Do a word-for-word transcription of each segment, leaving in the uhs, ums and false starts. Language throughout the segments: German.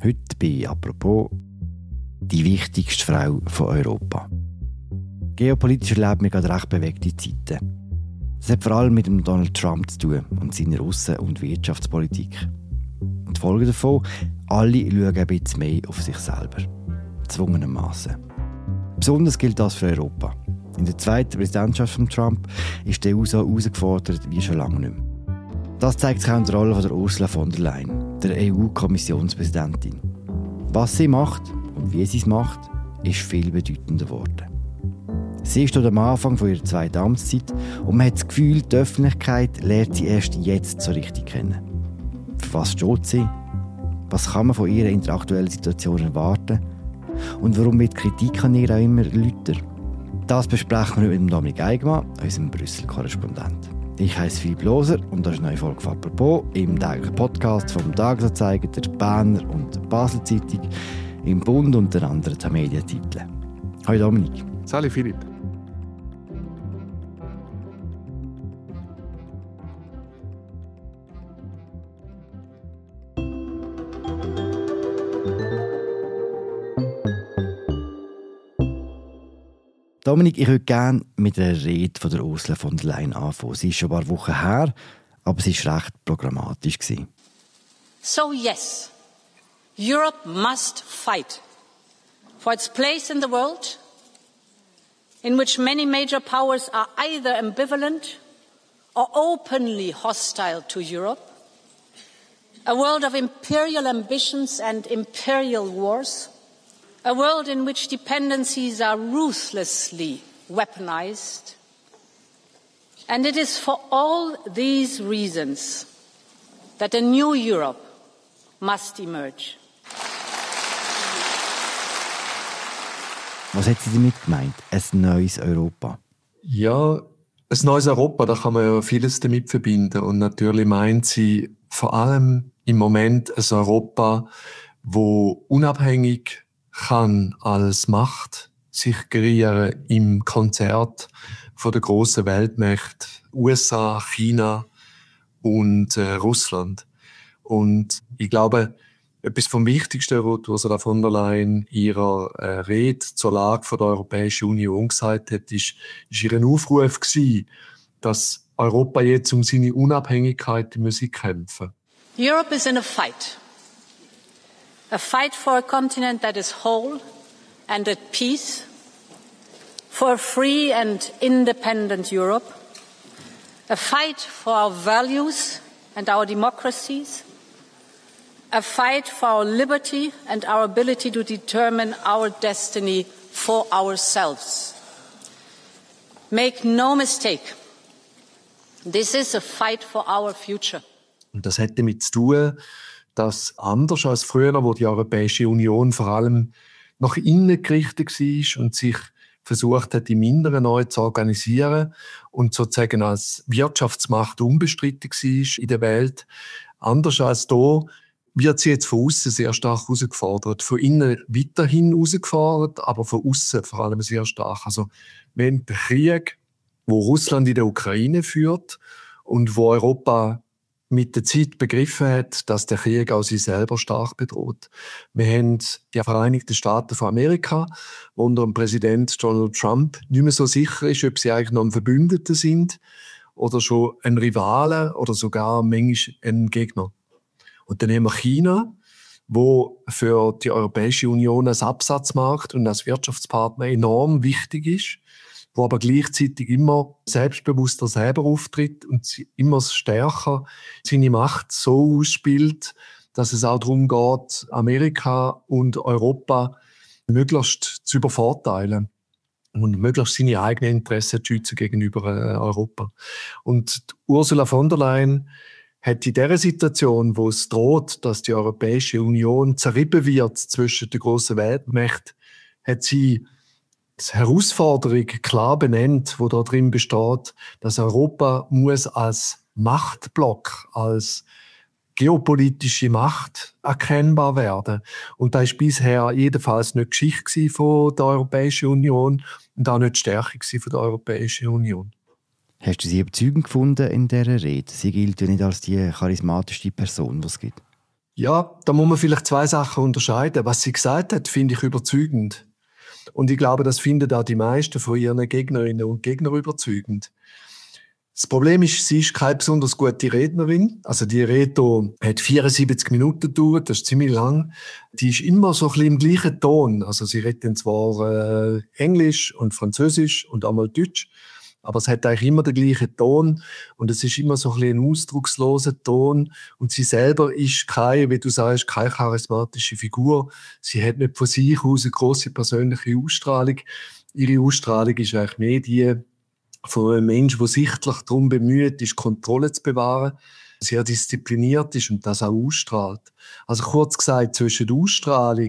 Heute bei «Apropos» die wichtigste Frau von Europa. Geopolitisch erleben wir gerade recht bewegte Zeiten. Das hat vor allem mit dem Donald Trump zu tun und seiner Aussen- und Wirtschaftspolitik. Die Folge davon: alle schauen ein bisschen mehr auf sich selber. Zwungenermassen. Besonders gilt das für Europa. In der zweiten Präsidentschaft von Trump ist die E U so herausgefordert wie schon lange nicht mehr. Das zeigt sich auch in der Rolle von der Ursula von der Leyen, der E U-Kommissionspräsidentin. Was sie macht und wie sie es macht, ist viel bedeutender geworden. Sie steht am Anfang von ihrer zweiten Amtszeit und man hat das Gefühl, die Öffentlichkeit lernt sie erst jetzt so richtig kennen. Für was steht sie? Was kann man von ihr in der aktuellen Situation erwarten? Und warum wird Kritik an ihr auch immer lauter? Das besprechen wir mit dem Dominik Eigenmann, unserem Brüssel-Korrespondent. Ich heiße Philipp Loser und das ist eine neue Folge von «Apropos» im täglichen Podcast vom «Tagesanzeiger», der «Berner» und der «Basel-Zeitung», im «Bund» und der anderen Medientitel. Hallo Dominik. Salut Philipp. Dominik, ich würde gerne mit einer Rede von der Ursula von der Leyen anfangen. Sie ist schon ein paar Wochen her, aber sie war recht programmatisch. So yes, Europe must fight for its place in the world, in which many major powers are either ambivalent or openly hostile to Europe, a world of imperial ambitions and imperial wars, a world in which dependencies are ruthlessly weaponized. And it is for all these reasons that a new Europe must emerge. Was hat sie damit gemeint? Ein neues Europa? Ja, ein neues Europa, da kann man ja vieles damit verbinden. Und natürlich meint sie vor allem im Moment ein Europa, wo unabhängig kann als Macht sich kreieren im Konzert von der grossen Weltmächte U S A, China und äh, Russland. Und ich glaube, etwas vom Wichtigsten, was Ursula von der Leyen in ihrer äh, Rede zur Lage von der Europäischen Union gesagt hat, ist, ist ihr Aufruf gewesen, dass Europa jetzt um seine Unabhängigkeit müsse kämpfen. Europe is in a fight. A fight for a continent that is whole and at peace, for a free and independent Europe, a fight for our values and our democracies, a fight for our liberty and our ability to determine our destiny for ourselves. Make no mistake, this is a fight for our future. Und das hat damit zu tun, dass anders als früher, wo die Europäische Union vor allem nach innen gerichtet war und sich versucht hat, im Inneren neu zu organisieren und sozusagen als Wirtschaftsmacht unbestritten war in der Welt, anders als da, wird sie jetzt von außen sehr stark herausgefordert. Von innen weiterhin herausgefordert, aber von außen vor allem sehr stark. Also, wenn der Krieg, wo Russland in der Ukraine führt und wo Europa mit der Zeit begriffen hat, dass der Krieg auch sie selber stark bedroht. Wir haben die Vereinigten Staaten von Amerika, wo unter dem Präsident Donald Trump nicht mehr so sicher ist, ob sie eigentlich noch ein Verbündeter sind oder schon ein Rivale oder sogar manchmal ein Gegner. Und dann haben wir China, wo für die Europäische Union als Absatzmarkt und als Wirtschaftspartner enorm wichtig ist, wo aber gleichzeitig immer selbstbewusster selber auftritt und immer stärker seine Macht so ausspielt, dass es auch darum geht, Amerika und Europa möglichst zu übervorteilen und möglichst seine eigenen Interessen zu schützen gegenüber Europa. Und Ursula von der Leyen hat in dieser Situation, wo es droht, dass die Europäische Union zerrieben wird zwischen den grossen Weltmächten, hat sie die Herausforderung klar benennt, die da drin besteht, dass Europa muss als Machtblock, als geopolitische Macht erkennbar werden. Und das war bisher jedenfalls nicht Geschichte von der Europäischen Union und auch nicht die Stärke von der Europäischen Union. Hast du sie überzeugend gefunden in dieser Rede? Sie gilt ja nicht als die charismatischste Person, die es gibt. Ja, da muss man vielleicht zwei Sachen unterscheiden. Was sie gesagt hat, finde ich überzeugend. Und ich glaube, das finden auch die meisten von ihren Gegnerinnen und Gegnern überzeugend. Das Problem ist, sie ist keine besonders gute Rednerin. Also die Rede hat vierundsiebzig Minuten gedauert, das ist ziemlich lang. Die ist immer so ein bisschen im gleichen Ton. Also sie redet dann zwar äh, Englisch und Französisch und einmal Deutsch, aber es hat eigentlich immer den gleichen Ton und es ist immer so ein bisschen ein ausdrucksloser Ton. Und sie selber ist keine, wie du sagst, keine charismatische Figur. Sie hat nicht von sich aus eine grosse persönliche Ausstrahlung. Ihre Ausstrahlung ist eigentlich mehr die von einem Menschen, der sichtlich darum bemüht ist, Kontrolle zu bewahren, sehr diszipliniert ist und das auch ausstrahlt. Also kurz gesagt, zwischen der Ausstrahlung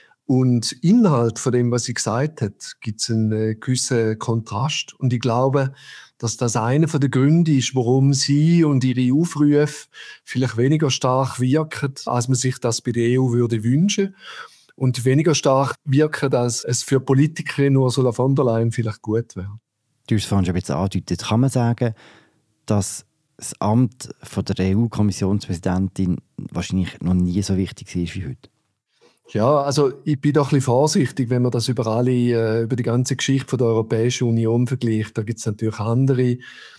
und Inhalt von dem, was sie gesagt hat, gibt es einen gewissen Kontrast. Und ich glaube, dass das einer der Gründe ist, warum sie und ihre Aufrufe vielleicht weniger stark wirken, als man sich das bei der E U würde wünschen. Und weniger stark wirken, als es für Politikerin Ursula von der Leyen vielleicht gut wäre. Du hast es vorhin schon ein bisschen angedeutet. Kann man sagen, dass das Amt von der E U-Kommissionspräsidentin wahrscheinlich noch nie so wichtig ist wie heute? Ja, also ich bin doch ein bisschen vorsichtig, wenn man das über alle, äh, über die ganze Geschichte von der Europäischen Union vergleicht. Da gibt es natürlich andere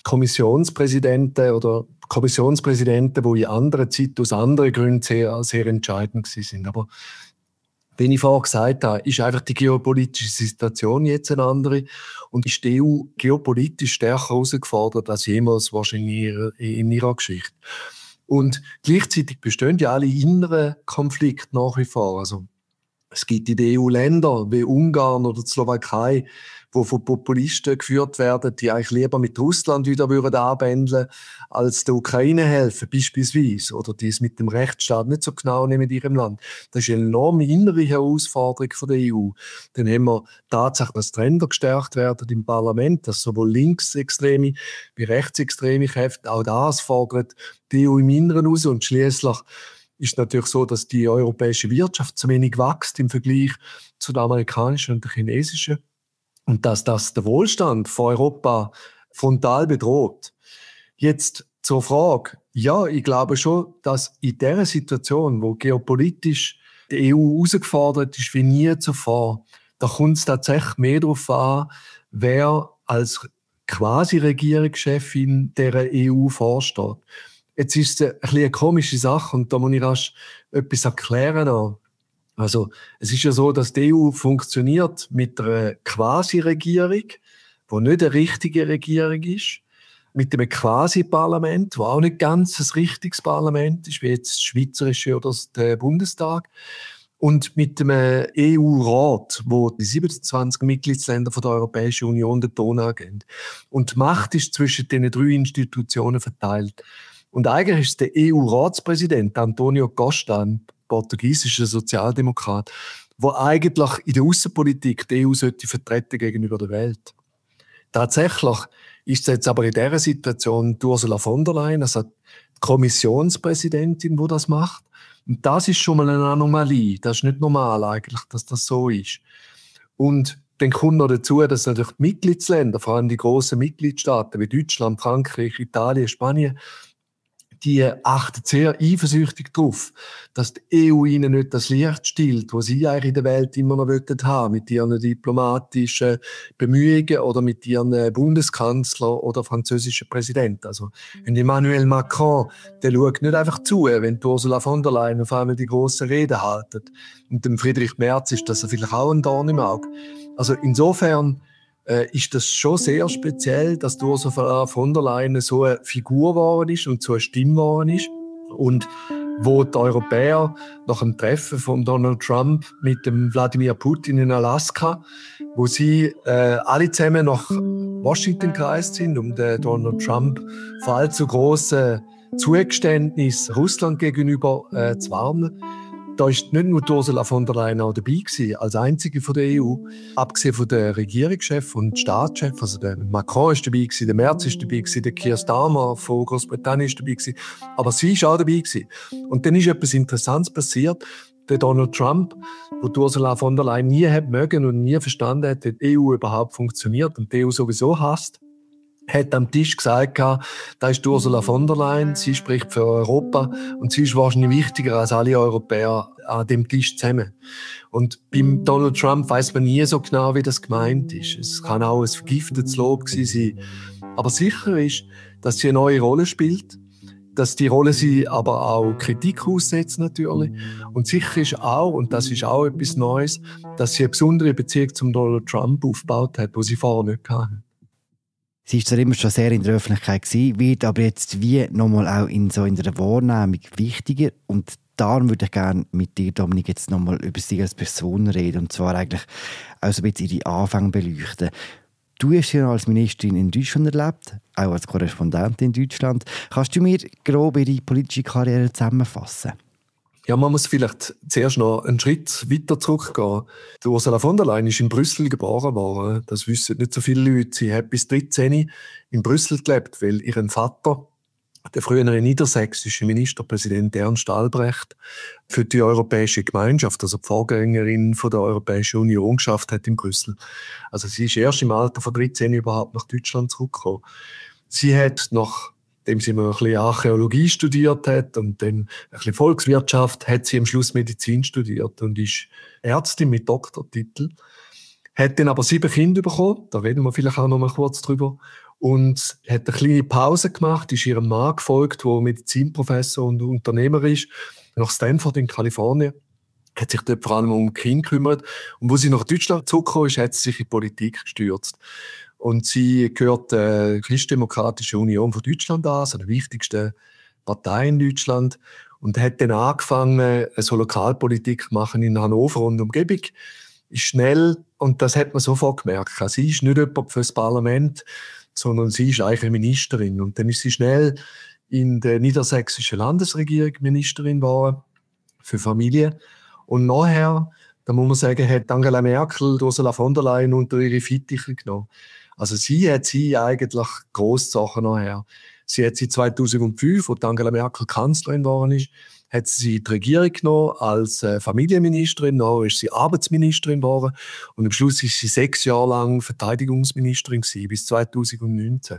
Kommissionspräsidenten oder Kommissionspräsidenten, die in anderen Zeiten aus anderen Gründen sehr, sehr entscheidend sind. Aber wie ich vorher gesagt habe, ist einfach die geopolitische Situation jetzt eine andere und ist die E U geopolitisch stärker herausgefordert als jemals wahrscheinlich in ihrer Geschichte. Und gleichzeitig bestehen ja alle inneren Konflikte nach wie vor. Also es gibt in den E U-Ländern wie Ungarn oder die Slowakei, die von Populisten geführt werden, die eigentlich lieber mit Russland wieder würden anbändeln, als der Ukraine helfen, beispielsweise. Oder die es mit dem Rechtsstaat nicht so genau nehmen in ihrem Land. Das ist eine enorme innere Herausforderung von der E U. Dann haben wir tatsächlich, dass die Ränder gestärkt werden im Parlament, dass sowohl linksextreme wie rechtsextreme Kräfte, auch das fordert die E U im Inneren aus. Und schliesslich ist natürlich so, dass die europäische Wirtschaft zu wenig wächst im Vergleich zu der amerikanischen und der chinesischen. Und dass das der Wohlstand von Europa frontal bedroht. Jetzt zur Frage. Ja, ich glaube schon, dass in dieser Situation, wo geopolitisch die E U herausgefordert ist wie nie zuvor, da kommt es tatsächlich mehr darauf an, wer als quasi Regierungschefin der E U vorsteht. Jetzt ist es ein bisschen eine komische Sache und da muss ich rasch etwas erklären auch. Also, es ist ja so, dass die E U funktioniert mit einer Quasi-Regierung, die nicht eine richtige Regierung ist, mit einem Quasi-Parlament, das auch nicht ganz ein richtiges Parlament ist, wie jetzt das Schweizerische oder der Bundestag, und mit dem E U-Rat, wo die siebenundzwanzig Mitgliedsländer von der Europäischen Union den Ton angeben. Und die Macht ist zwischen diesen drei Institutionen verteilt. Und eigentlich ist der E U-Ratspräsident Antonio Costa, ein portugiesischer Sozialdemokrat, der eigentlich in der Außenpolitik die E U sollte vertreten gegenüber der Welt. Tatsächlich ist es jetzt aber in dieser Situation Ursula von der Leyen, also die Kommissionspräsidentin, die das macht. Und das ist schon mal eine Anomalie. Das ist nicht normal eigentlich, dass das so ist. Und dann kommt noch dazu, dass natürlich die Mitgliedsländer, vor allem die grossen Mitgliedstaaten wie Deutschland, Frankreich, Italien, Spanien, die achten sehr eifersüchtig darauf, dass die E U ihnen nicht das Licht stiehlt, das sie eigentlich in der Welt immer noch haben wollen, mit ihren diplomatischen Bemühungen oder mit ihren Bundeskanzler oder französischen Präsidenten. Also, wenn Emmanuel Macron, der schaut nicht einfach zu, wenn Ursula von der Leyen auf einmal die grossen Reden halten. Und dem Friedrich Merz ist das vielleicht auch ein Dorn im Auge. Also, insofern Äh, ist das schon sehr speziell, dass Ursula von der Leyen so eine Figur geworden ist und so eine Stimme geworden ist. Und wo die Europäer nach dem Treffen von Donald Trump mit dem Wladimir Putin in Alaska, wo sie äh, alle zusammen nach Washington gereist sind, um den Donald Trump vor allzu grossen Zugeständnis Russland gegenüber äh, zu warnen. Da ist nicht nur Ursula von der Leyen auch dabei gewesen, als einzige von der E U. Abgesehen von der Regierungschef und Staatschef, also der Macron ist dabei gewesen, der Merz ist dabei gewesen, der Keir Starmer von Großbritannien ist dabei gewesen. Aber sie ist auch dabei gewesen. Und dann ist etwas Interessantes passiert. Der Donald Trump, wo Ursula von der Leyen nie hat mögen und nie verstanden hat, dass die E U überhaupt funktioniert und die E U sowieso hasst, hat am Tisch gesagt, da ist Ursula von der Leyen, sie spricht für Europa und sie ist wahrscheinlich wichtiger als alle Europäer an dem Tisch zusammen. Und beim Donald Trump weiss man nie so genau, wie das gemeint ist. Es kann auch ein vergiftetes Lob gewesen sein. Aber sicher ist, dass sie eine neue Rolle spielt, dass die Rolle sie aber auch Kritik aussetzt natürlich. Und sicher ist auch, und das ist auch etwas Neues, dass sie eine besondere Beziehung zum Donald Trump aufgebaut hat, die sie vorher nicht hatte. Sie war zwar immer schon sehr in der Öffentlichkeit gewesen, wird aber jetzt wie nochmal auch in so in der Wahrnehmung wichtiger. Und darum würde ich gerne mit dir, Dominik, jetzt nochmal über sie als Person reden. Und zwar eigentlich auch so ein bisschen ihre Anfänge beleuchten. Du hast ja als Ministerin in Deutschland erlebt, auch als Korrespondentin in Deutschland. Kannst du mir grob ihre politische Karriere zusammenfassen? Ja, man muss vielleicht zuerst noch einen Schritt weiter zurückgehen. Die Ursula von der Leyen ist in Brüssel geboren worden. Das wissen nicht so viele Leute. Sie hat bis dreizehn in Brüssel gelebt, weil ihren Vater, der frühere niedersächsische Ministerpräsident Ernst Albrecht, für die Europäische Gemeinschaft, also die Vorgängerin von der Europäischen Union, geschafft hat in Brüssel. Also sie ist erst im Alter von dreizehn überhaupt nach Deutschland zurückgekommen. Sie hat nach Nachdem sie mal ein bisschen Archäologie studiert hat und dann ein bisschen Volkswirtschaft, hat sie am Schluss Medizin studiert und ist Ärztin mit Doktortitel. Hat dann aber sieben Kinder bekommen, da reden wir vielleicht auch noch mal kurz drüber, und hat eine kleine Pause gemacht, ist ihrem Mann gefolgt, der Medizinprofessor und Unternehmer ist, nach Stanford in Kalifornien. Hat sich dort vor allem um Kinder gekümmert. Und wo sie nach Deutschland zurückgekommen ist, hat sie sich in die Politik gestürzt. Und sie gehört der Christdemokratischen Union von Deutschland an, also der wichtigsten Partei in Deutschland. Und hat dann angefangen, so Lokalpolitik zu machen in Hannover und Umgebung. Ist schnell, und das hat man sofort gemerkt. Sie ist nicht jemand für das Parlament, sondern sie ist eigentlich eine Ministerin. Und dann ist sie schnell in der niedersächsischen Landesregierung Ministerin geworden für Familie. Und nachher, da muss man sagen, hat Angela Merkel Ursula von der Leyen unter ihre Fittiche genommen. Also sie hat sie eigentlich Grosssachen nachher. Sie hat sie zweitausendfünf, als Angela Merkel Kanzlerin geworden ist, hat sie die Regierung genommen als Familienministerin, dann ist sie Arbeitsministerin geworden und am Schluss ist sie sechs Jahre lang Verteidigungsministerin gewesen, bis zweitausendneunzehn.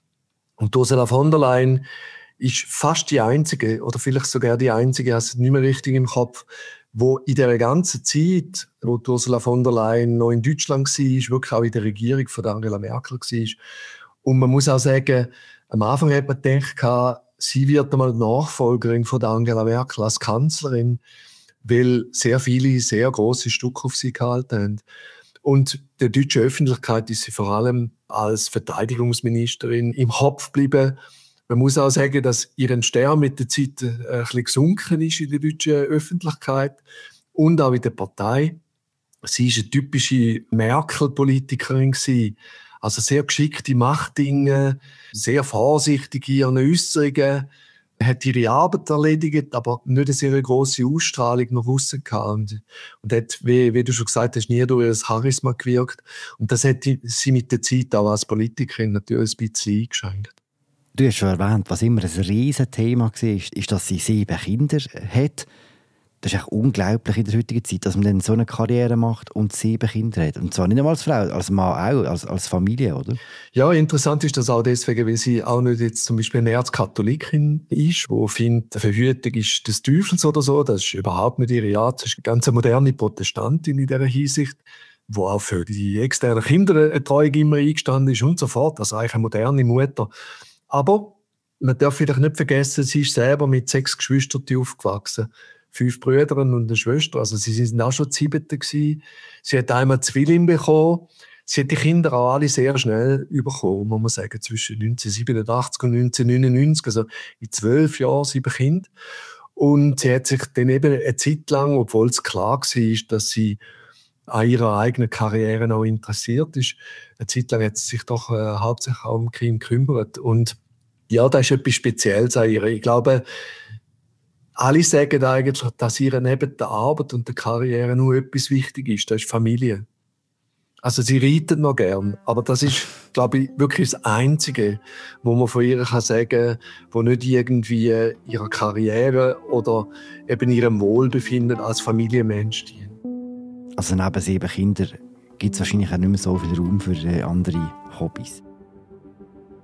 Und Ursula von der Leyen ist fast die einzige, oder vielleicht sogar die einzige, also nicht mehr richtig im Kopf, wo in der ganzen Zeit, wo Ursula von der Leyen noch in Deutschland war, wirklich auch in der Regierung von Angela Merkel war. Und man muss auch sagen, am Anfang hat man gedacht, sie wird einmal die Nachfolgerin von Angela Merkel als Kanzlerin, weil sehr viele sehr grosse Stücke auf sie gehalten haben. Und der deutschen Öffentlichkeit ist sie vor allem als Verteidigungsministerin im Kopf geblieben. Man muss auch sagen, dass ihr Stern mit der Zeit ein bisschen gesunken ist in der deutschen Öffentlichkeit und auch in der Partei. Sie war eine typische Merkel-Politikerin. Also sehr geschickte Machtdinge, sehr vorsichtig in ihren Äußerungen, hat ihre Arbeit erledigt, aber nicht eine sehr grosse Ausstrahlung nach aussen gehabt. Und, und hat, wie, wie du schon gesagt hast, nie durch ihr Charisma gewirkt. Und das hat sie mit der Zeit auch als Politikerin natürlich ein bisschen eingeschränkt. Du hast schon erwähnt, was immer ein Riesenthema war, ist, dass sie sieben Kinder hat. Das ist echt unglaublich in der heutigen Zeit, dass man dann so eine Karriere macht und sieben Kinder hat. Und zwar nicht nur als Frau, als Mann auch, als, als Familie, oder? Ja, interessant ist das auch deswegen, weil sie auch nicht jetzt zum Beispiel eine Erzkatholikin ist, die findet, Verhütung ist des Teufels oder so. Das ist überhaupt nicht ihre Art. Das ist eine ganz moderne Protestantin in dieser Hinsicht, die auch für die externe Kinderbetreuung immer eingestanden ist und so fort. Also eigentlich eine moderne Mutter. Aber man darf vielleicht nicht vergessen, sie ist selber mit sechs Geschwistern aufgewachsen. Fünf Brüder und eine Schwester. Also sie sind auch schon siebente gewesen. Sie hat einmal Zwillinge bekommen. Sie hat die Kinder auch alle sehr schnell bekommen, muss man sagen, zwischen neunzehnhundertsiebenundachtzig und neunzehnhundertneunundneunzig. Also in zwölf Jahren sieben Kinder. Und sie hat sich dann eben eine Zeit lang, obwohl es klar war, dass sie an ihrer eigenen Karriere auch interessiert ist, eine Zeit lang hat sie sich doch äh, hauptsächlich auch um Kind gekümmert. Und ja, das ist etwas Spezielles an ihr. Ich glaube, alle sagen eigentlich, dass ihr neben der Arbeit und der Karriere nur etwas wichtig ist, das ist Familie. Also sie reitet noch gern, aber das ist, glaube ich, wirklich das Einzige, wo man von ihr kann sagen, wo nicht irgendwie ihrer Karriere oder eben ihrem Wohlbefinden als Familienmensch dient. Also neben sieben Kindern gibt es wahrscheinlich auch nicht mehr so viel Raum für andere Hobbys.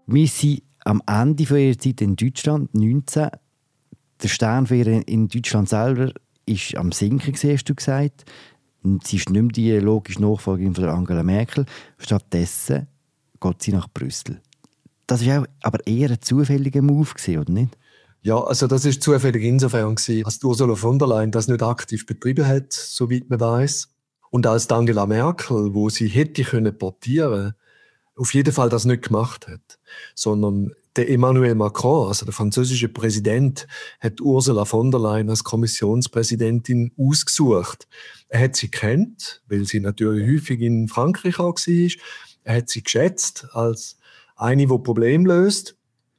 Wir sind am Ende von ihrer Zeit in Deutschland, neunzehn. Der Stern für ihr in Deutschland selber ist am Sinken, hast du gesagt. Sie ist nicht mehr die logische Nachfolgerin von Angela Merkel. Stattdessen geht sie nach Brüssel. Das war aber eher ein zufälliger Move, oder nicht? Ja, also das ist zufällig insofern gewesen, als Ursula von der Leyen das nicht aktiv betrieben hat, soweit man weiß. Und als Angela Merkel, wo sie hätte können portieren, auf jeden Fall das nicht gemacht hat, sondern der Emmanuel Macron, also der französische Präsident, hat Ursula von der Leyen als Kommissionspräsidentin ausgesucht. Er hat sie kennt, weil sie natürlich häufig in Frankreich auch war. Er hat sie geschätzt als eine, die Probleme löst.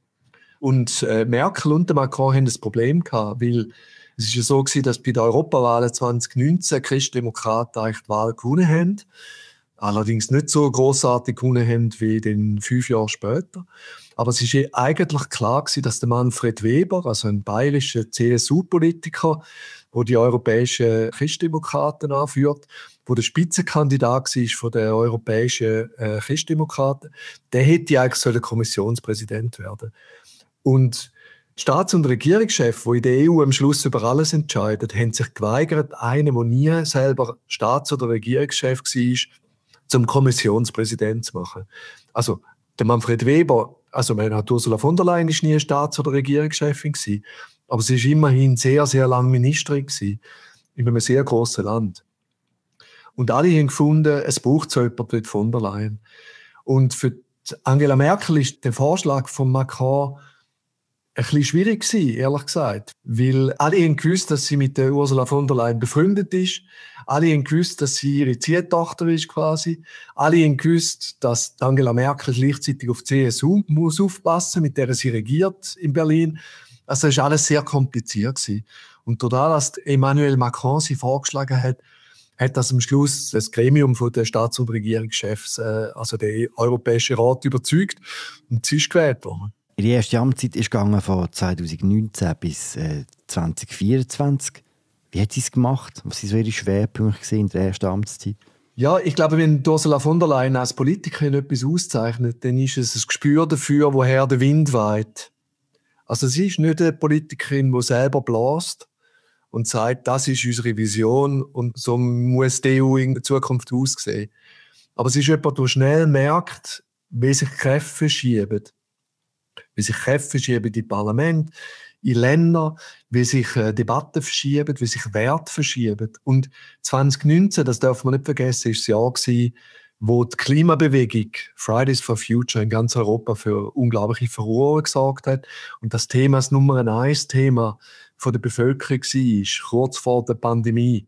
Und äh, Merkel und der Macron haben das Problem gehabt, weil es ist ja so gewesen, dass bei den Europawahlen zwanzig neunzehn Christdemokraten eigentlich die Wahl gewonnen haben. Allerdings nicht so grossartig gewonnen haben wie den fünf Jahre später. Aber es war eigentlich klar gewesen, dass der Manfred Weber, also ein bayerischer C S U-Politiker, der die europäischen Christdemokraten anführt, der der Spitzenkandidat war von den europäischen äh, Christdemokraten, der hätte eigentlich Kommissionspräsident werden. Und Staats- und Regierungschefs, die in der E U am Schluss über alles entscheiden, haben sich geweigert, einen, der nie selber Staats- oder Regierungschef war, zum Kommissionspräsident zu machen. Also der Manfred Weber, also man hat Ursula von der Leyen ist nie Staats- oder Regierungschefin gewesen, aber sie ist immerhin sehr, sehr lange Ministerin gewesen, in einem sehr grossen Land. Und alle haben gefunden, es braucht so jemanden wie von der Leyen. Und für Angela Merkel ist der Vorschlag von Macron ein bisschen schwierig gewesen, ehrlich gesagt. Weil alle haben gewusst, dass sie mit der Ursula von der Leyen befreundet ist. Alle haben gewusst, dass sie ihre Ziehtochter ist quasi. Alle haben gewusst, dass Angela Merkel gleichzeitig auf die C S U muss aufpassen, mit der sie regiert in Berlin. Also es war alles sehr kompliziert gewesen. Und dadurch, dass Emmanuel Macron sie vorgeschlagen hat, hat das am Schluss das Gremium der Staats- und Regierungschefs, äh, also der Europäische Rat, überzeugt und sie ist gewählt worden. Ihre erste Amtszeit ist gegangen von zweitausendneunzehn bis äh, zweitausendvierundzwanzig. Wie hat sie es gemacht? Was waren so ihre Schwerpunkte in der ersten Amtszeit? Ja, ich glaube, wenn Ursula von der Leyen als Politikerin etwas auszeichnet, dann ist es ein Gespür dafür, woher der Wind weht. Also sie ist nicht eine Politikerin, die selber bläst und sagt, das ist unsere Vision und so muss die E U in der Zukunft aussehen. Aber sie ist jemand, der schnell merkt, wie sich Kräfte verschieben. Wie sich Kräfte verschieben in die Parlament, in Länder, wie sich äh, Debatten verschieben, wie sich Werte verschieben. Und zwanzig neunzehn, das darf man nicht vergessen, ist das Jahr gewesen, wo die Klimabewegung Fridays for Future in ganz Europa für unglaubliche Furore gesorgt hat und das Thema das Nummer eins Thema von der Bevölkerung war, kurz vor der Pandemie.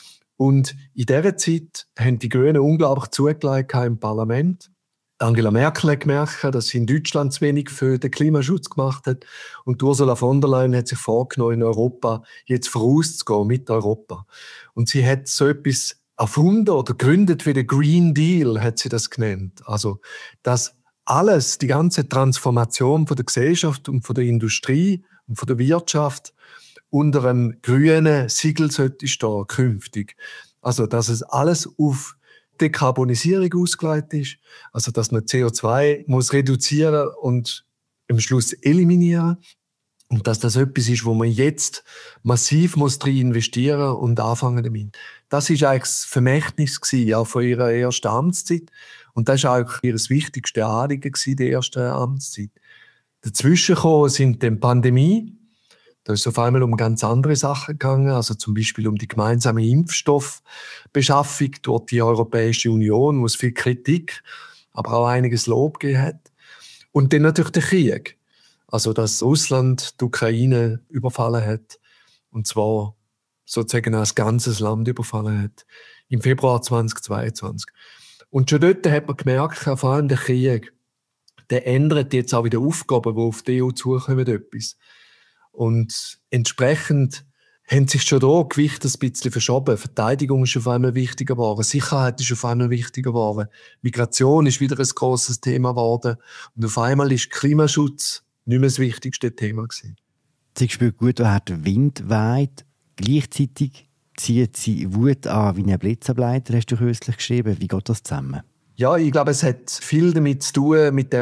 Und in dieser Zeit haben die Grünen unglaublich zugelegt im Parlament. Angela Merkel hat gemerkt, dass sie in Deutschland zu wenig für den Klimaschutz gemacht hat. Und Ursula von der Leyen hat sich vorgenommen, in Europa jetzt vorauszugehen mit Europa. Und sie hat so etwas erfunden oder gegründet wie der Green Deal, hat sie das genannt. Also, dass alles, die ganze Transformation von der Gesellschaft und von der Industrie und von der Wirtschaft unter einem grünen Siegel sollte stehen, künftig. Also, dass es alles auf Dekarbonisierung ausgelegt ist, also dass man C O zwei muss reduzieren und am Schluss eliminieren und dass das etwas ist, wo man jetzt massiv muss drin investieren und anfangen damit. Das ist eigentlich das Vermächtnis gewesen, auch von ihrer ersten Amtszeit und das ist auch ihr wichtigste Anliegen gewesen, die erste Amtszeit. Dazwischen gekommen sind die Pandemie. Da ist es auf einmal um ganz andere Sachen gegangen, also zum Beispiel um die gemeinsame Impfstoffbeschaffung durch die Europäische Union, wo es viel Kritik, aber auch einiges Lob gegeben hat. Und dann natürlich der Krieg, also dass Russland die Ukraine überfallen hat, und zwar sozusagen als ganzes Land überfallen hat, im Februar zweitausendzweiundzwanzig. Und schon dort hat man gemerkt, vor allem der Krieg, der ändert jetzt auch wieder Aufgaben, die auf die E U zukommen, etwas. Und entsprechend haben sich schon da Gewicht ein bisschen verschoben. Verteidigung ist auf einmal wichtiger geworden, Sicherheit ist auf einmal wichtiger geworden, Migration ist wieder ein grosses Thema geworden und auf einmal ist Klimaschutz nicht mehr das wichtigste Thema gewesen. Sie spürt gut, woher der Wind weht. Gleichzeitig zieht sie Wut an wie ein Blitzableiter, hast du kürzlich geschrieben. Wie geht das zusammen? Ja, ich glaube, es hat viel damit zu tun, mit der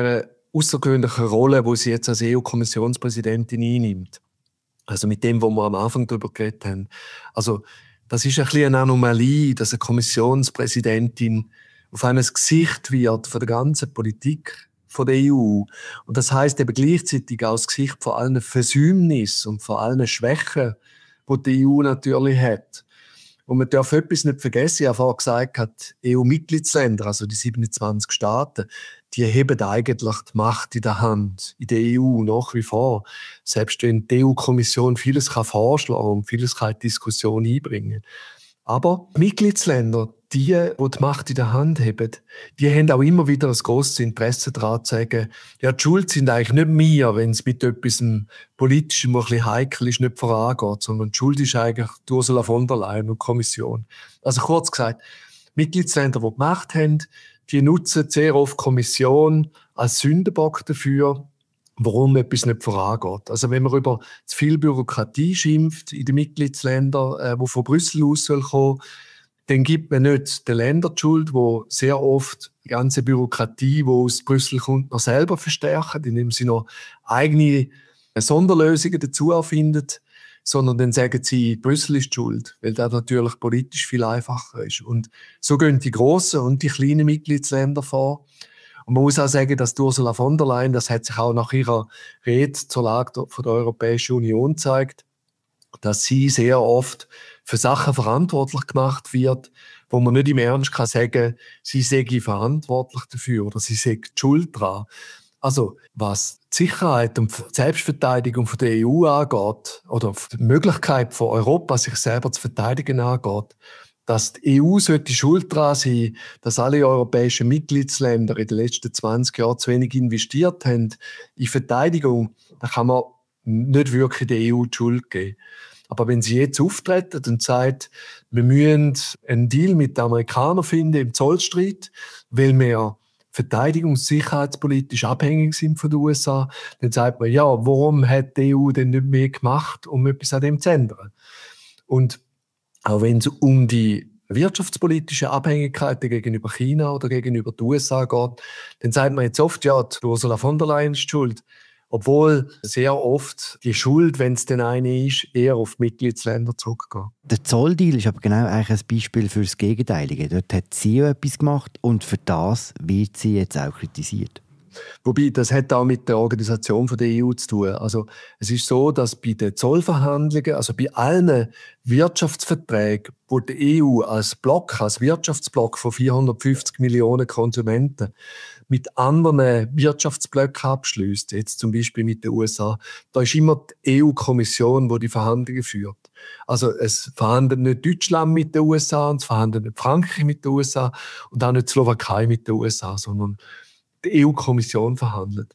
außergewöhnlichen Rolle, die sie jetzt als E U-Kommissionspräsidentin einnimmt. Also mit dem, wo wir am Anfang darüber geredet haben. Also das ist ein bisschen eine Anomalie, dass eine Kommissionspräsidentin auf einmal das Gesicht wird von der ganzen Politik von der E U. Und das heisst eben gleichzeitig auch das Gesicht von allen Versäumnissen und von allen Schwächen, die die E U natürlich hat. Und man darf etwas nicht vergessen, ich habe vorhin gesagt, die E U-Mitgliedsländer, also die siebenundzwanzig Staaten, die haben eigentlich die Macht in der Hand, in der E U nach wie vor. Selbst wenn die E U-Kommission vieles vorschlagen kann und vieles in die Diskussion einbringen. Aber die Mitgliedsländer, die, die die Macht in der Hand haben, die haben auch immer wieder ein grosses Interesse daran zu sagen, ja, die Schuld sind eigentlich nicht wir, wenn es mit etwas Politischem, was ein bisschen heikel ist, nicht vorangeht, sondern die Schuld ist eigentlich die Ursula von der Leyen und die Kommission. Also kurz gesagt, Mitgliedsländer, die die Macht haben, die nutzen sehr oft die Kommission als Sündenbock dafür, warum etwas nicht vorangeht. Also wenn man über zu viel Bürokratie schimpft in den Mitgliedsländern, äh, die von Brüssel aus soll kommen, dann gibt man nicht den Ländern die Schuld, die sehr oft die ganze Bürokratie, die aus Brüssel kommt, noch selber verstärken, indem sie noch eigene Sonderlösungen dazu erfinden, sondern dann sagen sie, Brüssel ist die schuld, weil das natürlich politisch viel einfacher ist. Und so gehen die grossen und die kleinen Mitgliedsländer vor. Und man muss auch sagen, dass Ursula von der Leyen, das hat sich auch nach ihrer Rede zur Lage von der Europäischen Union gezeigt, dass sie sehr oft für Sachen verantwortlich gemacht wird, wo man nicht im Ernst kann sagen, sie sei verantwortlich dafür oder sie sei die Schuld dran. Also, was die Sicherheit und die Selbstverteidigung von der E U angeht, oder die Möglichkeit von Europa, sich selber zu verteidigen angeht, dass die E U sollte schuld daran sein, dass alle europäischen Mitgliedsländer in den letzten zwanzig Jahren zu wenig investiert haben in Verteidigung, da kann man nicht wirklich der E U die Schuld geben. Aber wenn sie jetzt auftreten und sagt, wir müssen einen Deal mit den Amerikanern finden im Zollstreit, weil wir verteidigungs- und sicherheitspolitisch abhängig sind von den U S A, dann sagt man, ja, warum hat die E U denn nicht mehr gemacht, um etwas an dem zu ändern? Und auch wenn es um die wirtschaftspolitische Abhängigkeiten gegenüber China oder gegenüber den U S A geht, dann sagt man jetzt oft, ja, die Ursula von der Leyen ist schuld. Obwohl sehr oft die Schuld, wenn es denn eine ist, eher auf die Mitgliedsländer zurückgeht. Der Zolldeal ist aber genau eigentlich ein Beispiel für das Gegenteilige. Dort hat sie auch etwas gemacht und für das wird sie jetzt auch kritisiert. Wobei, das hat auch mit der Organisation der E U zu tun. Also, es ist so, dass bei den Zollverhandlungen, also bei allen Wirtschaftsverträgen, wo die E U als Block, als Wirtschaftsblock von vierhundertfünfzig Millionen Konsumenten mit anderen Wirtschaftsblöcken abschließt, jetzt zum Beispiel mit den U S A, da ist immer die E U-Kommission, die die Verhandlungen führt. Also es verhandelt nicht Deutschland mit den U S A, und es verhandelt nicht Frankreich mit den U S A und auch nicht die Slowakei mit den U S A, sondern die E U-Kommission verhandelt.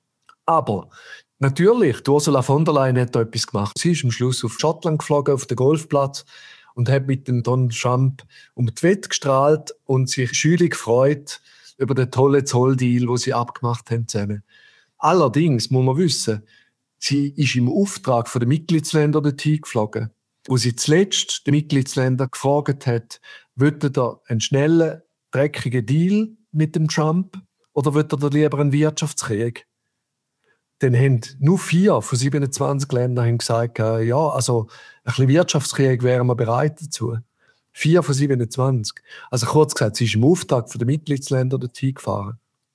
Aber natürlich, Ursula von der Leyen hat da etwas gemacht. Sie ist am Schluss auf Schottland geflogen, auf den Golfplatz, und hat mit dem Donald Trump um die Wette gestrahlt und sich schülig gefreut über den tollen Zolldeal, den sie abgemacht haben zusammen. Allerdings muss man wissen, sie ist im Auftrag der Mitgliedsländer dorthin geflogen, wo sie zuletzt die Mitgliedsländer gefragt hat, wollt ihr einen schnellen, dreckigen Deal mit dem Trump oder wollt ihr lieber einen Wirtschaftskrieg? Dann haben nur vier von siebenundzwanzig Ländern gesagt, ja, also ein bisschen Wirtschaftskrieg wären wir bereit dazu. Vier von siebenundzwanzig. Also kurz gesagt, sie ist im Auftrag der Mitgliedsländer dorthin gefahren.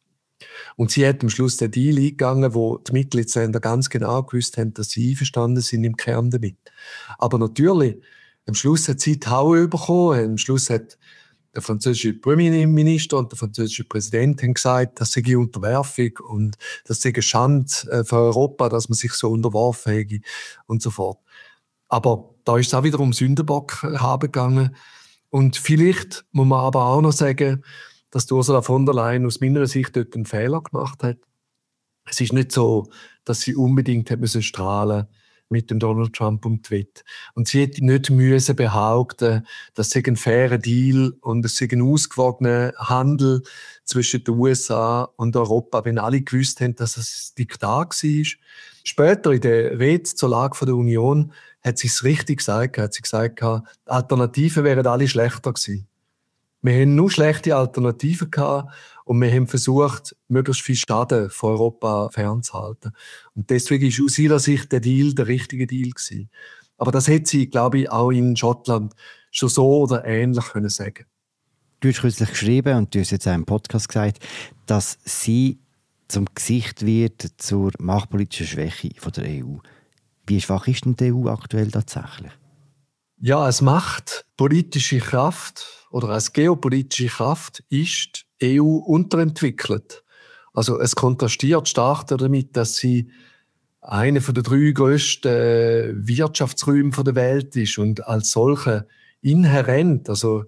Und sie hat am Schluss den Deal eingegangen, wo die Mitgliedsländer ganz genau gewusst haben, dass sie einverstanden sind im Kern damit. Aber natürlich, am Schluss hat sie die Haue bekommen. Am Schluss hat der französische Premierminister und der französische Präsident haben gesagt, das sei eine Unterwerfung und das sei eine Schande für Europa, dass man sich so unterworfen hätte und so fort. Aber da ist es auch wieder um Sündenbock haben gegangen. Und vielleicht muss man aber auch noch sagen, dass Ursula von der Leyen aus meiner Sicht dort einen Fehler gemacht hat. Es ist nicht so, dass sie unbedingt hat müssen strahlen mit dem Donald Trump um die Wette. Und sie hätte nicht müssen behaupten, dass es ein fairer Deal und es sei ein ausgewogener Handel zwischen den U S A und Europa, wenn alle gewusst haben, dass es ein Diktat war. Später in der Rede zur Lage der Union hat sie es richtig gesagt, hat sie gesagt, die Alternativen wären alle schlechter gewesen. Wir hatten nur schlechte Alternativen gehabt Und wir haben versucht, möglichst viel Schaden von Europa fernzuhalten. Und deswegen ist aus ihrer Sicht der Deal der richtige Deal gewesen. Aber das hätte sie, glaube ich, auch in Schottland schon so oder ähnlich können sagen. Du hast kürzlich geschrieben und du hast jetzt auch im Podcast gesagt, dass sie zum Gesicht wird zur machtpolitischen Schwäche von der E U. Wie schwach ist denn die E U aktuell tatsächlich? Ja, als machtpolitische Kraft oder als geopolitische Kraft ist die E U unterentwickelt. Also es kontrastiert stark damit, dass sie einer der drei grössten Wirtschaftsräume der Welt ist und als solche inhärent, also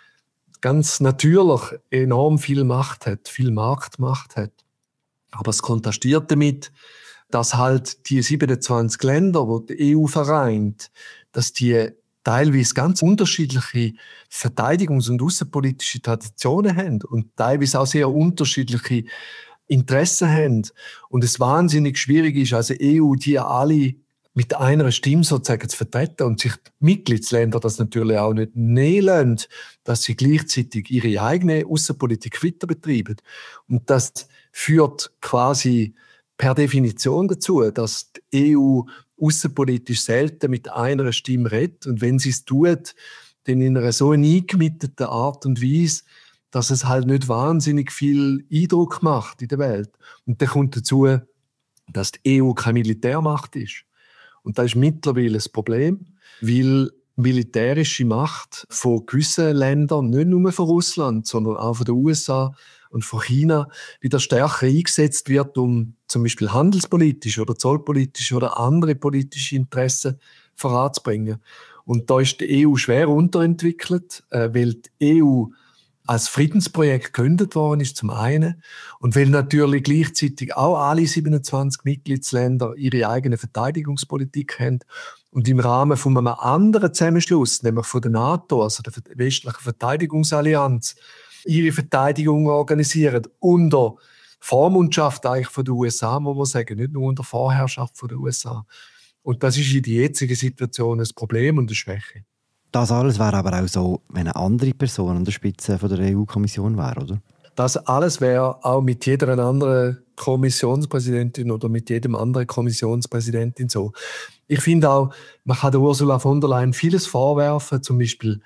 ganz natürlich enorm viel Macht hat, viel Marktmacht hat. Aber es kontrastiert damit, dass halt die siebenundzwanzig Länder, die die E U vereint, dass die teilweise ganz unterschiedliche verteidigungs- und außenpolitische Traditionen haben und teilweise auch sehr unterschiedliche Interessen haben. Und es wahnsinnig schwierig ist, als E U die alle mit einer Stimme sozusagen zu vertreten und sich die Mitgliedsländer das natürlich auch nicht nehmen lassen, dass sie gleichzeitig ihre eigene Außenpolitik weiter betreiben. Und das führt quasi per Definition dazu, dass die E U außenpolitisch selten mit einer Stimme redet. Und wenn sie es tut, dann in einer so eingemitteten Art und Weise, dass es halt nicht wahnsinnig viel Eindruck macht in der Welt. Und dann kommt dazu, dass die E U keine Militärmacht ist. Und das ist mittlerweile ein Problem, weil militärische Macht von gewissen Ländern, nicht nur von Russland, sondern auch von den U S A und von China, wieder stärker eingesetzt wird, um zum Beispiel handelspolitische oder zollpolitische oder andere politische Interessen voranzubringen. Und da ist die E U schwer unterentwickelt, weil die E U als Friedensprojekt gegründet worden ist, zum einen. Und weil natürlich gleichzeitig auch alle siebenundzwanzig Mitgliedsländer ihre eigene Verteidigungspolitik haben und im Rahmen von einem anderen Zusammenschluss, nämlich von der NATO, also der westlichen Verteidigungsallianz, ihre Verteidigung organisieren unter Vormundschaft eigentlich von den U S A, muss man sagen, nicht nur unter Vorherrschaft von den U S A. Und das ist in der jetzigen Situation ein Problem und eine Schwäche. Das alles wäre aber auch so, wenn eine andere Person an der Spitze von der E U-Kommission wäre, oder? Das alles wäre auch mit jeder anderen Kommissionspräsidentin oder mit jedem anderen Kommissionspräsidentin so. Ich finde auch, man kann der Ursula von der Leyen vieles vorwerfen, zum Beispiel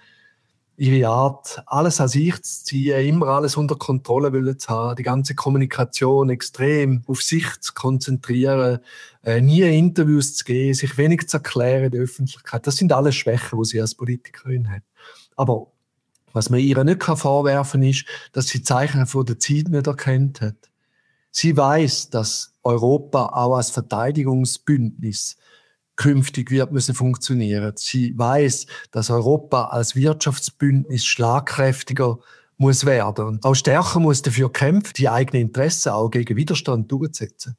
ihre Art, alles an sich zu ziehen, immer alles unter Kontrolle zu haben, die ganze Kommunikation extrem auf sich zu konzentrieren, äh, nie Interviews zu geben, sich wenig zu erklären in der Öffentlichkeit. Das sind alles Schwächen, die sie als Politikerin hat. Aber was man ihr nicht vorwerfen kann, ist, dass sie Zeichen von der Zeit nicht erkannt hat. Sie weiß, dass Europa auch als Verteidigungsbündnis künftig wird müssen funktionieren. Sie weiß, dass Europa als Wirtschaftsbündnis schlagkräftiger muss werden und auch stärker muss dafür kämpfen, die eigenen Interessen auch gegen Widerstand durchzusetzen.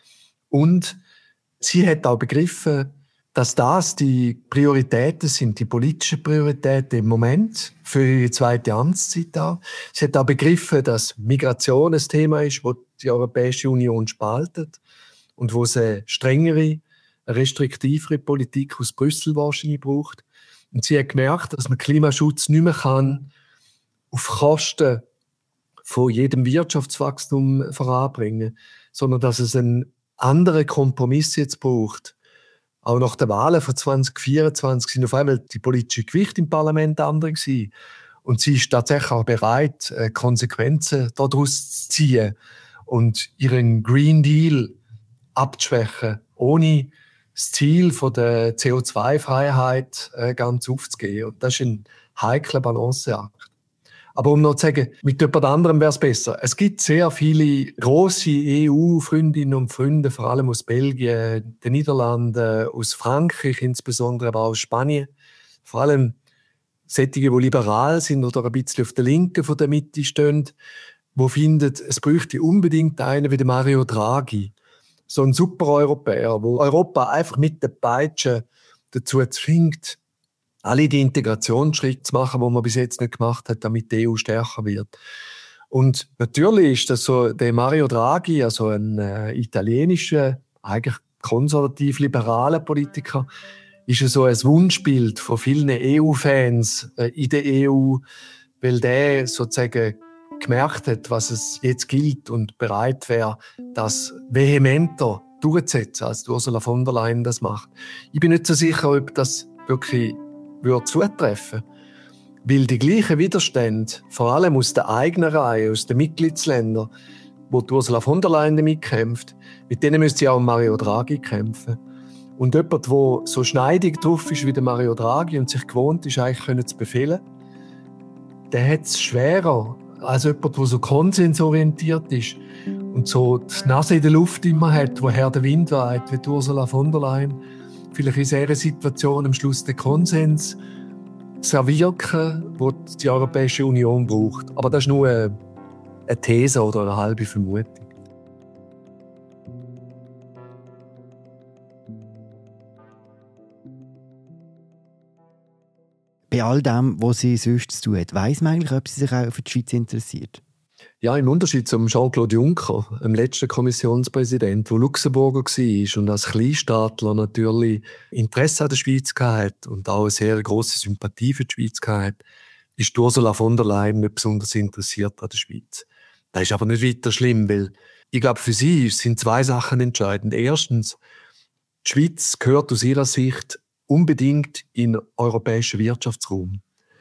Und sie hat auch begriffen, dass das die Prioritäten sind, die politischen Prioritäten im Moment für ihre zweite Amtszeit auch. Sie hat auch begriffen, dass Migration ein Thema ist, das die Europäische Union spaltet und wo sie strengere, restriktivere Politik aus Brüssel wahrscheinlich braucht. Und sie hat gemerkt, dass man Klimaschutz nicht mehr kann auf Kosten von jedem Wirtschaftswachstum voranbringen, sondern dass es einen anderen Kompromiss jetzt braucht. Auch nach den Wahlen von zwanzig vierundzwanzig sind auf einmal die politischen Gewichte im Parlament andere gewesen. Und sie ist tatsächlich auch bereit, Konsequenzen daraus zu ziehen und ihren Green Deal abzuschwächen, ohne das Ziel von der C O zwei Freiheit äh, ganz aufzugeben. Und das ist ein heikler Balanceakt. Aber um noch zu sagen, mit jemand anderem wäre es besser. Es gibt sehr viele grosse E U-Freundinnen und Freunde, vor allem aus Belgien, den Niederlanden, aus Frankreich insbesondere, aber auch aus Spanien. Vor allem solche, die liberal sind oder ein bisschen auf der Linken von der Mitte stehen, die finden, es bräuchte unbedingt einen wie Mario Draghi. So ein Super-Europäer, wo Europa einfach mit der Peitsche dazu zwingt, alle die Integrationsschritte zu machen, die man bis jetzt nicht gemacht hat, damit die E U stärker wird. Und natürlich ist das so, der Mario Draghi, also ein äh, italienischer, eigentlich konservativ-liberaler Politiker, ist ja so ein Wunschbild von vielen E U-Fans äh, in der E U, weil der sozusagen gemerkt hat, was es jetzt gilt und bereit wäre, das vehementer durchzusetzen, als Ursula von der Leyen das macht. Ich bin nicht so sicher, ob das wirklich würde zutreffen würde. Weil die gleichen Widerstände, vor allem aus der eigenen Reihe, aus den Mitgliedsländern, wo die Ursula von der Leyen mitkämpft, mit denen müsste sie auch Mario Draghi kämpfen. Und jemand, der so schneidig drauf ist wie der Mario Draghi und sich gewohnt ist, eigentlich zu befehlen, der hat es schwerer als jemand, der so konsensorientiert ist und so die Nase in der Luft immer hat, woher der Wind weht, wie die Ursula von der Leyen. Vielleicht in dieser Situation am Schluss den Konsens zu erwirken, den die Europäische Union braucht. Aber das ist nur eine, eine These oder eine halbe Vermutung. Bei all dem, was sie sonst zu tun hat, weiss man eigentlich, ob sie sich auch für die Schweiz interessiert? Ja, im Unterschied zum Jean-Claude Juncker, dem letzten Kommissionspräsident, der Luxemburger war und als Kleinstaatler natürlich Interesse an der Schweiz hatte und auch eine sehr grosse Sympathie für die Schweiz hatte, ist Ursula von der Leyen nicht besonders interessiert an der Schweiz. Das ist aber nicht weiter schlimm, weil ich glaube, für sie sind zwei Sachen entscheidend. Erstens, die Schweiz gehört aus ihrer Sicht unbedingt in den europäischen Wirtschaftsraum.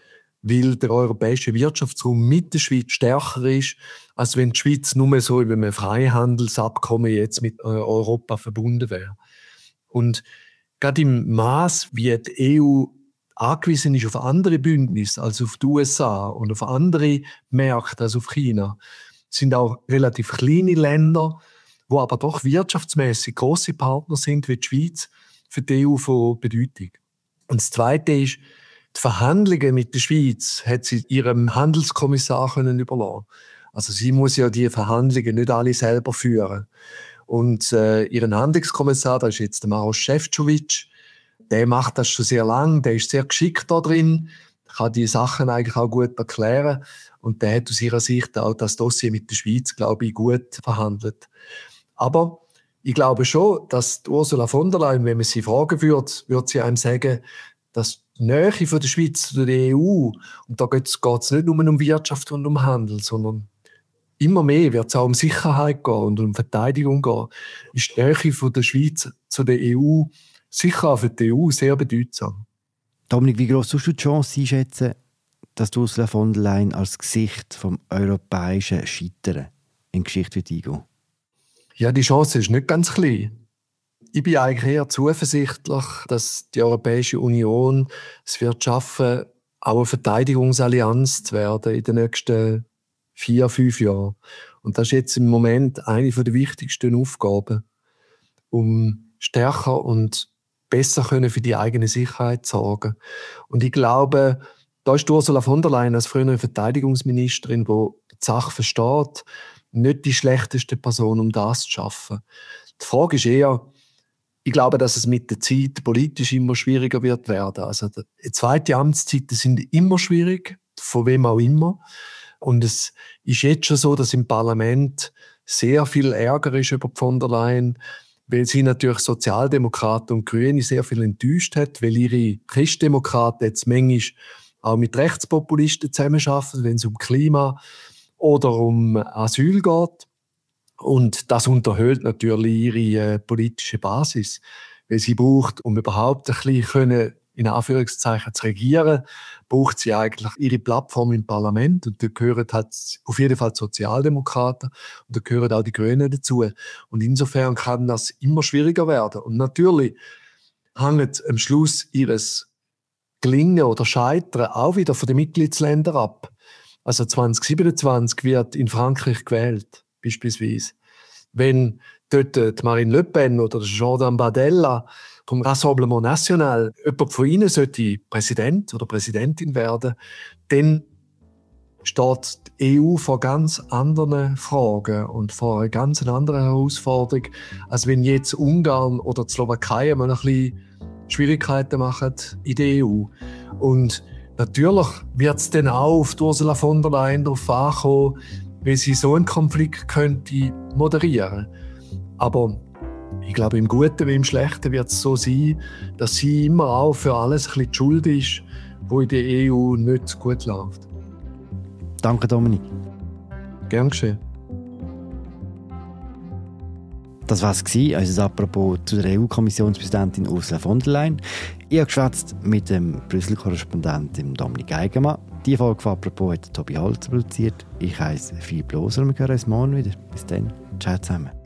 Weil der europäische Wirtschaftsraum mit der Schweiz stärker ist, als wenn die Schweiz nur so über ein Freihandelsabkommen jetzt mit Europa verbunden wäre. Und gerade im Maß, wie die E U angewiesen ist auf andere Bündnisse als auf die U S A und auf andere Märkte als auf China, sind auch relativ kleine Länder, wo aber doch wirtschaftsmäßig grosse Partner sind wie die Schweiz, für die E U von Bedeutung. Und das Zweite ist, die Verhandlungen mit der Schweiz hat sie ihrem Handelskommissar können überlassen. Also sie muss ja die Verhandlungen nicht alle selber führen. Und äh, ihren Handelskommissar, das ist jetzt der Maroš Šefčovič, der macht das schon sehr lange, der ist sehr geschickt da drin, kann die Sachen eigentlich auch gut erklären und der hat aus ihrer Sicht auch das Dossier mit der Schweiz, glaube ich, gut verhandelt. Aber ich glaube schon, dass Ursula von der Leyen, wenn man sie fragen würde, würde sie einem sagen, dass die Nähe von der Schweiz zu der E U, und da geht es nicht nur um Wirtschaft und um Handel, sondern immer mehr wird es auch um Sicherheit gehen und um Verteidigung gehen, ist die Nähe von der Schweiz zu der E U sicher auch für die E U sehr bedeutsam. Dominik, wie gross tust du die Chance einschätzen, dass Ursula von der Leyen als Gesicht vom europäischen Scheitern in die Geschichte wird eingehen? Ja, die Chance ist nicht ganz klein. Ich bin eigentlich eher zuversichtlich, dass die Europäische Union es wird schaffen, auch eine Verteidigungsallianz zu werden in den nächsten vier, fünf Jahren. Und das ist jetzt im Moment eine der wichtigsten Aufgaben, um stärker und besser können für die eigene Sicherheit zu sorgen. Und ich glaube, da ist Ursula von der Leyen als frühere Verteidigungsministerin, die die Sache versteht, nicht die schlechteste Person, um das zu schaffen. Die Frage ist eher, ich glaube, dass es mit der Zeit politisch immer schwieriger wird werden. Also die zweite Amtszeiten sind immer schwierig, von wem auch immer. Und es ist jetzt schon so, dass im Parlament sehr viel Ärger ist über von der Leyen, weil sie natürlich Sozialdemokraten und Grüne sehr viel enttäuscht hat, weil ihre Christdemokraten jetzt manchmal auch mit Rechtspopulisten zusammenarbeiten, wenn es um Klima oder um Asyl geht. Und das unterhöhlt natürlich ihre äh, politische Basis, weil sie braucht, um überhaupt ein bisschen können, in Anführungszeichen zu regieren, braucht sie eigentlich ihre Plattform im Parlament. Und da gehören halt auf jeden Fall die Sozialdemokraten und da gehören auch die Grünen dazu. Und insofern kann das immer schwieriger werden. Und natürlich hängt am Schluss ihres Gelingen oder Scheitern auch wieder von den Mitgliedsländern ab. Also zwanzig siebenundzwanzig wird in Frankreich gewählt, beispielsweise. Wenn dort die Marine Le Pen oder Jordan Bardella vom Rassemblement National jemand von ihnen sollte Präsident oder Präsidentin werden, dann steht die E U vor ganz anderen Fragen und vor einer ganz anderen Herausforderung, als wenn jetzt Ungarn oder die Slowakei mal ein bisschen Schwierigkeiten machen in der E U. Und natürlich wird es dann auch auf Ursula von der Leyen darauf ankommen, wie sie so einen Konflikt könnte moderieren. Aber ich glaube, im Guten wie im Schlechten wird es so sein, dass sie immer auch für alles ein bisschen die Schuld ist, wo in der E U nicht gut läuft. Danke, Dominik. gern geschehen. Das war es, also Apropos zu der E U-Kommissionspräsidentin Ursula von der Leyen. Ich habe geschwätzt mit dem Brüssel-Korrespondenten Dominik Eigenmann. Die Folge von Apropos hat Tobi Holzer produziert. Ich heiße Philipp Loser und wir hören uns morgen wieder. Bis dann. Ciao zusammen.